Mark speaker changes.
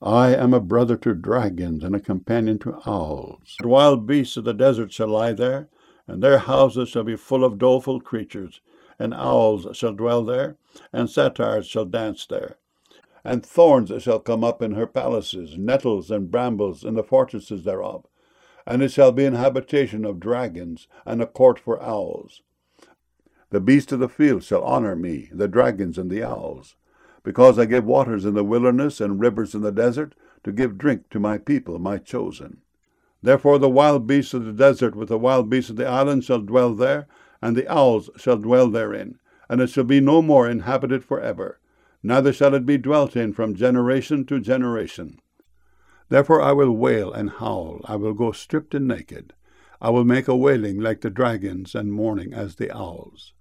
Speaker 1: I am a brother to dragons and a companion to owls. The wild beasts of the desert shall lie there, and their houses shall be full of doleful creatures, and owls shall dwell there, and satyrs shall dance there. And thorns shall come up in her palaces, nettles and brambles in the fortresses thereof. And it shall be an habitation of dragons, and a court for owls. The beasts of the field shall honor me, the dragons and the owls, because I give waters in the wilderness and rivers in the desert, to give drink to my people, my chosen. Therefore the wild beasts of the desert with the wild beasts of the islands shall dwell there, and the owls shall dwell therein, and it shall be no more inhabited forever, neither shall it be dwelt in from generation to generation. Therefore I will wail and howl, I will go stripped and naked. I will make a wailing like the dragons, and mourning as the owls.